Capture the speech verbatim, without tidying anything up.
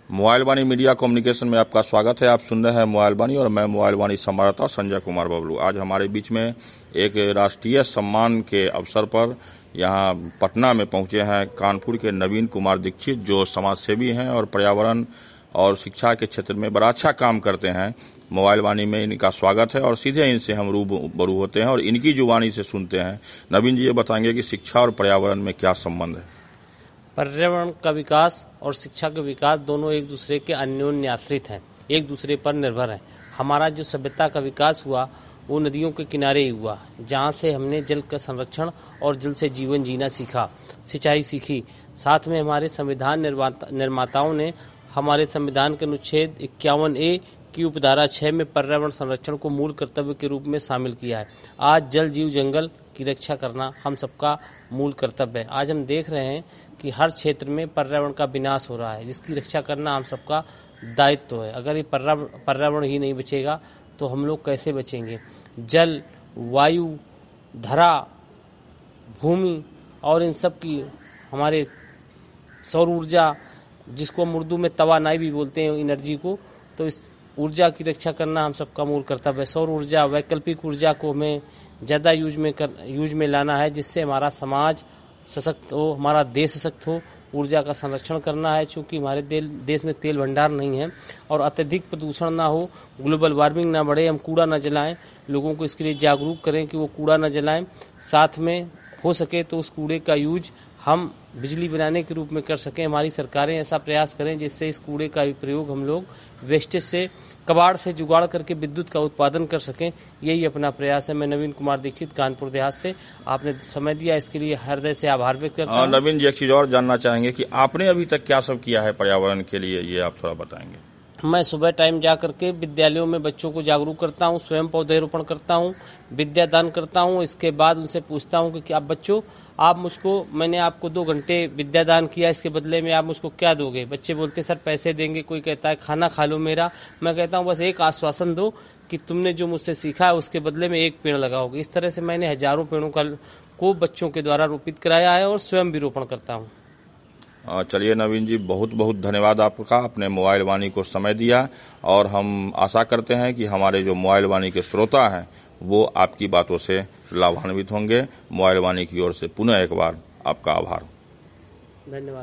Mobile वाणी media communication में आपका स्वागत है। आप सुन रहे हैं मोबाइल वाणी और मैं मोबाइल वाणी संवाददाता संजय कुमार बबलू। आज हमारे बीच में एक राष्ट्रीय सम्मान के अवसर पर यहाँ पटना में पहुंचे हैं कानपुर के नवीन कुमार दीक्षित, जो समाज सेवी हैं और पर्यावरण और शिक्षा के क्षेत्र में बड़ा अच्छा काम करते हैं। मोबाइल वाणी में इनका स्वागत है और सीधे इनसे हम रूबरू होते हैं और इनकी जो वाणी से सुनते हैं। नवीन जी ये बताएंगे कि शिक्षा और पर्यावरण में क्या संबंध है। पर्यावरण का विकास और शिक्षा का विकास दोनों एक दूसरे के अन्योन्य आश्रित हैं, एक दूसरे पर निर्भर हैं। हमारा जो सभ्यता का विकास हुआ वो नदियों के किनारे ही हुआ, जहाँ से हमने जल का संरक्षण और जल से जीवन जीना सीखा, सिंचाई सीखी। साथ में हमारे संविधान निर्माताओं ने हमारे संविधान के अनुच्छेद इक्यावन ए की उपधारा छह में पर्यावरण संरक्षण को मूल कर्तव्य के रूप में शामिल किया है। आज जल जीव जंगल की रक्षा करना हम सबका मूल कर्तव्य है। आज हम देख रहे हैं कि हर क्षेत्र में पर्यावरण का विनाश हो रहा है, जिसकी रक्षा करना हम सबका दायित्व है। अगर ये पर्यावरण ही नहीं बचेगा तो हम लोग कैसे बचेंगे। जल, वायु, धरा, भूमि और इन सब की हमारे सौर ऊर्जा, जिसको हम उर्दू में तवानाई भी बोलते हैं एनर्जी को, तो इस ऊर्जा की रक्षा करना हम सबका मूल कर्तव्य है। सौर ऊर्जा, वैकल्पिक ऊर्जा को हमें ज़्यादा यूज में कर यूज में लाना है, जिससे हमारा समाज सशक्त हो, हमारा देश सशक्त हो। ऊर्जा का संरक्षण करना है, चूँकि हमारे देश में तेल भंडार नहीं है और अत्यधिक प्रदूषण ना हो, ग्लोबल वार्मिंग ना बढ़े, हम कूड़ा ना जलाएं। लोगों को इसके लिए जागरूक करें कि वो कूड़ा ना जलाएं। साथ में हो सके तो उस कूड़े का यूज हम बिजली बनाने के रूप में कर सकें। हमारी सरकारें ऐसा प्रयास करें जिससे इस कूड़े का प्रयोग हम लोग वेस्टेज से, कबाड़ से जुगाड़ करके विद्युत का उत्पादन कर सकें। यही अपना प्रयास है। मैं नवीन कुमार दीक्षित, कानपुर देहात से। आपने समय दिया, इसके लिए हृदय से आभार व्यक्त करता हूं। नवीन जी एक चीज और जानना चाहेंगे कि आपने अभी तक क्या सब किया है पर्यावरण के लिए, ये आप थोड़ा बताएंगे। मैं सुबह टाइम जा करके विद्यालयों में बच्चों को जागरूक करता हूं, स्वयं पौधरोपण करता हूं, विद्यादान करता हूं। इसके बाद उनसे पूछता हूं कि क्या बच्चों आप मुझको, मैंने आपको दो घंटे विद्यादान किया, इसके बदले में आप मुझको क्या दोगे। बच्चे बोलते सर पैसे देंगे, कोई कहता है खाना खा लो मेरा। मैं कहता हूं बस एक आश्वासन दो कि तुमने जो मुझसे सीखा है उसके बदले में एक पेड़ लगाओगे। इस तरह से मैंने हजारों पेड़ों का को बच्चों के द्वारा रोपित कराया है और स्वयं भी रोपण करता हूँ। चलिए नवीन जी, बहुत बहुत धन्यवाद आपका, अपने मोबाइल वाणी को समय दिया और हम आशा करते हैं कि हमारे जो मोबाइल वाणी के श्रोता हैं वो आपकी बातों से लाभान्वित होंगे। मोबाइल वाणी की ओर से पुनः एक बार आपका आभार, धन्यवाद।